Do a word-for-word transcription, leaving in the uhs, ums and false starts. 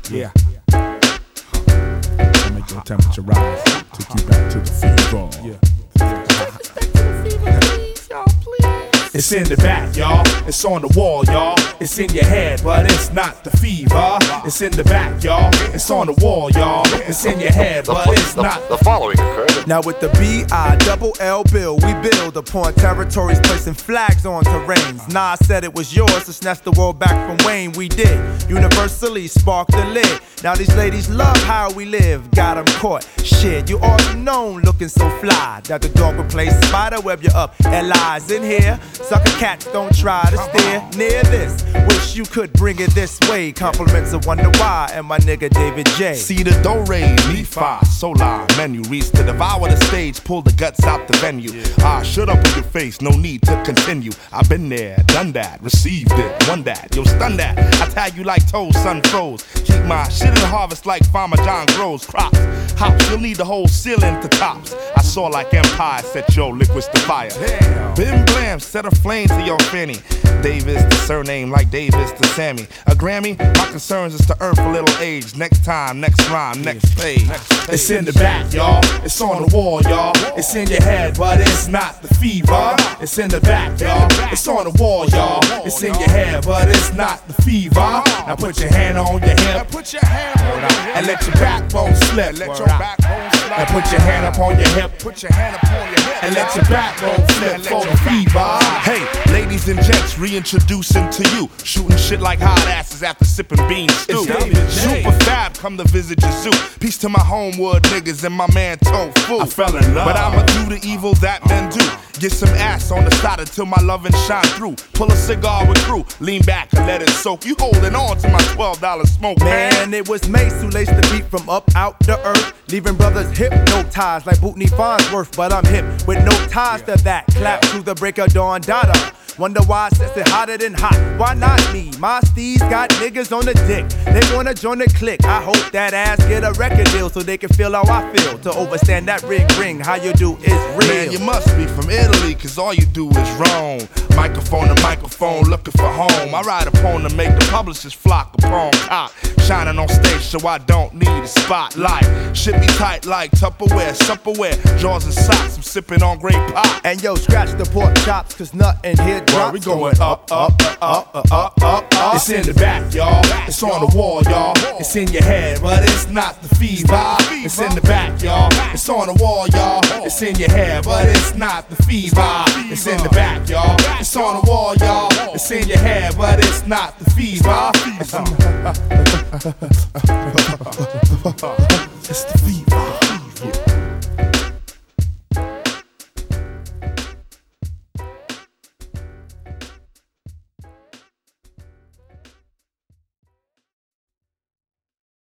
Yeah. I'll make your temperature rise. Take you back to the fever. Yeah. It's in the back, y'all. It's on the wall, y'all. It's in your head, but it's not the fever. It's in the back, y'all. It's on the wall, y'all. It's in your head, but it's not. The following occurred. Now with the B I double L bill, we build upon territories, placing flags on terrains. Nas said it was yours to snatch the world back from Wayne. We did. Universally spark the lid. Now these ladies love how we live. Got them caught. Shit, you already known looking so fly that the dog would play spider web you up. L I's in here. Sucker cats don't try to steer near this. Wish you could bring it this way. Compliments of Wonder Why and my nigga David J. See the do re, mi fa, sol la menu. Reach to devour the stage, pull the guts out the venue. Ah, shut up in your face, no need to continue. I've been there, done that, received it, won that, yo stun that. I tag you like toes, sun froze. Keep my shit in the harvest like Farmer John grows crops. Hops, you'll need the whole ceiling to tops. I saw like Empire set your liquids to fire. Bim blam, set a flame to your fanny. Davis, the surname like Davis to Sammy. A Grammy, my concerns is to earn for little age. Next time, next rhyme, next page. It's in the back, y'all. It's on the wall, y'all. It's in your head, but it's not the fever. It's in the back, y'all. It's on the wall, y'all. It's in your head, but it's not the fever. Now put your hand on your hip. Put your hand on your hip. And let your backbone slip. Let your backbone slip. And put your hand up on your hip. Put your hand up on your hip. And let your backbone slip for the fever. Hey, ladies and gents, reintroducing to you. Shooting shit like hot asses after sipping bean stew. Super Fab, come to visit your zoo. Peace to my homewood niggas and my man Tofu. I fell in love. But I'ma do the evil that men do. Get some ass on the side until my lovin' shine through. Pull a cigar with crew, lean back and let it soak. You holding on to my twelve dollar smoke, man. Man, it was Mace who laced the beat from up out the earth, leaving brothers hypnotized like Bootney Farnsworth. But I'm hip with no ties to that. Clap to the break of dawn, dada. Wonder why I says it hotter than hot. Why not me? My steeds got niggas on the dick. They wanna join the clique. I hope that ass get a record deal so they can feel how I feel. To overstand that ring ring, how you do is real. Man, you must be from Italy, cause all you do is wrong. Microphone to microphone, looking for home. I ride upon to make the publishers flock upon cock. Shining on stage so I don't need a spotlight. Shit be tight like Tupperware, Supperware. Drawers and socks, I'm sipping on great pop. And yo, scratch the pork chops, cause nothing here drops. Well, we going up, up, up, up, up, up, up, up. It's in the back, y'all. It's on the wall, y'all. It's in your head, but it's not the fever. It's in the back, y'all. It's on the wall, y'all. It's in your head, but it's not the fever. It's in the back, y'all. It's on the wall, y'all. It's in your head, but it's not the fever. It's the fever.